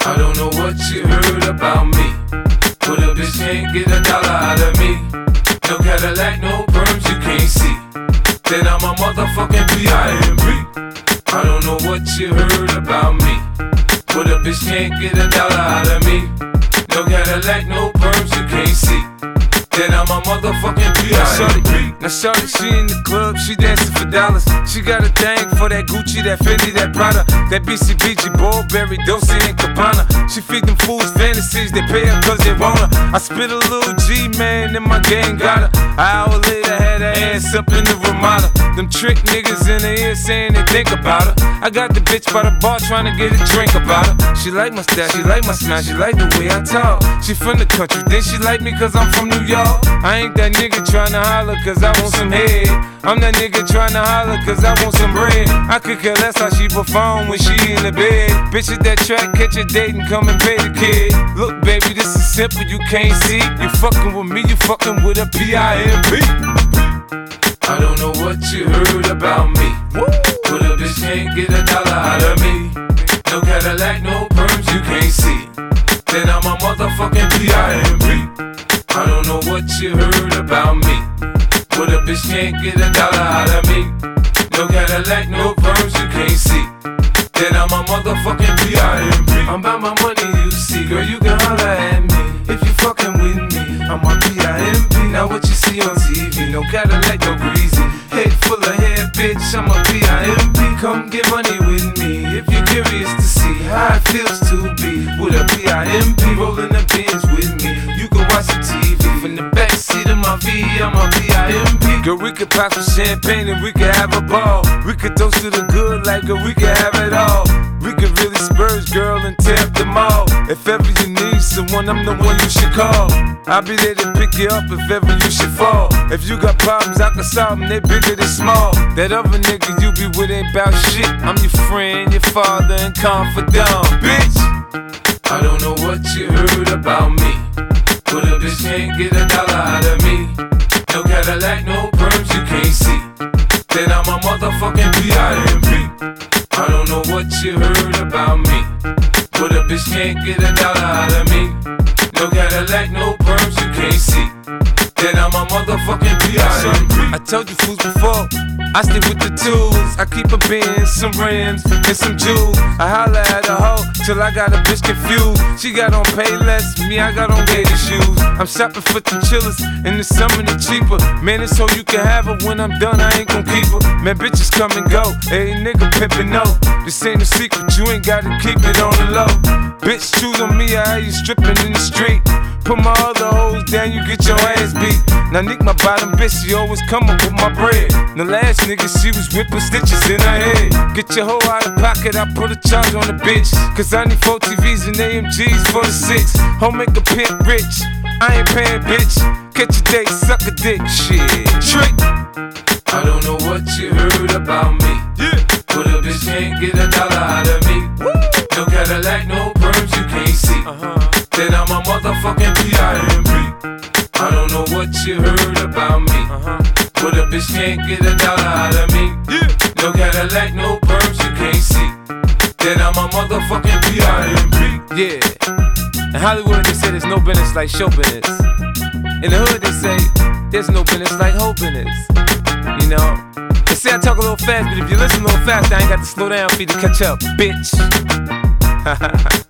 I don't know what you heard about me, but a bitch can't get a dollar out of me. No Cadillac, no perms, you can't see that I'm a motherfucking P.I.M.P. I don't know what you heard about me, but a bitch can't get a dollar out of me. No Cadillac, no perms, you can't see that I'm a motherfucking P.I.M.P. Now shorty, she in the club, she dancing for dollars. She got a thing for that Gucci, that Fendi, that Prada, that BCBG, Burberry, Dolce and Gabbana. She feed them fools fantasies, they pay her cause they want her. I spit a little G, man, and my gang got her. An hour later, had her ass up in the Ramada. Them trick niggas in the ear saying they think about her. I got the bitch by the bar trying to get a drink about her. She like my style, she like my smile, she like the way I talk. She from the country, then she like me cause I'm from New York. I ain't that nigga tryna holler cause I want some head. I'm that nigga tryna holler cause I want some bread. I could care less how she perform when she in the bed. Bitch at that track, catch a date and come and pay the kid. Look baby, this is simple, you can't see. You fucking with me, you fucking with a P.I.M.P. I don't know what you heard about me, but a bitch can't get a dollar out of me. No Cadillac, no perms, you can't see that I'm a motherfucking P.I.M.P. I don't know what you heard about me, but a bitch can't get a dollar out of me. No Cadillac, no perms, you can't see that I'm a motherfucking P.I.M.P. I'm about my money, you see, girl, you can holler at me if you fucking with me. I'm a P.I.M.P. Now what you see on TV, no Cadillac, no greasy, head full of hair, bitch, I'm a P.I.M.P. Come get money with me if you're curious to see how it feels to be with a P.I.M.P. Rolling the pins with me. You can watch the TV from the backseat of my V, I'm a P.I.M.P. Girl, we could pop some champagne and we could have a ball. We could toast to the good like girl, we could have it all. We could really spurge, girl, and tear up them all. If ever you need someone, I'm the one you should call. I'll be there to pick you up if ever you should fall. If you got problems, I can solve them, they bigger than small. That other nigga you be with ain't bout shit. I'm your friend, your father, and confidant, bitch. I don't know what you heard about me, but a bitch can't get a dollar out of me. No Cadillac, no perms, you can't see that I'm a motherfucking P.I.M.P. I don't know what you heard about me, but a bitch can't get a dollar out of me. No Cadillac, no perms, you can't see that I'm a motherfucking P.I.M.P. I told you fools before, I stick with the tools. I keep a Benz, some rims, and some jewels. I holla at a hoe till I got a bitch confused. She got on Payless, me I got on gator shoes. I'm shopping for the chillers, in the summer they cheaper. Man, it's so you can have her, when I'm done I ain't gon' keep her. Man, bitches come and go, hey nigga pimpin' no. This ain't a secret, you ain't gotta keep it on the low. Bitch, choose on me, I you stripping in the street. Put my other hoes down, you get your ass beat. Now Nick, my bottom bitch, she always come up with my bread. The last nigga, she was whipping stitches in her head. Get your hoe out of pocket, I put a charge on the bitch. Cause I need 4 TVs and AMGs for the 6. Home make a pimp rich, I ain't paying bitch. Catch a date, suck a dick, shit, trick. I don't know what you heard about me, but a bitch can't get a dollar out of me. No Cadillac, no perms, you can't see that I'm a motherfucking P.I.M.P. I don't know what you heard about me, but a bitch can't get a dollar out of me. No Cadillac, no perms, you can't see that I'm a motherfucking P.I.M.P. Yeah, in Hollywood they say there's no business like show business. In the hood they say there's no business like hoe business. You know, they say I talk a little fast, but if you listen a little fast, I ain't got to slow down for you to catch up, bitch.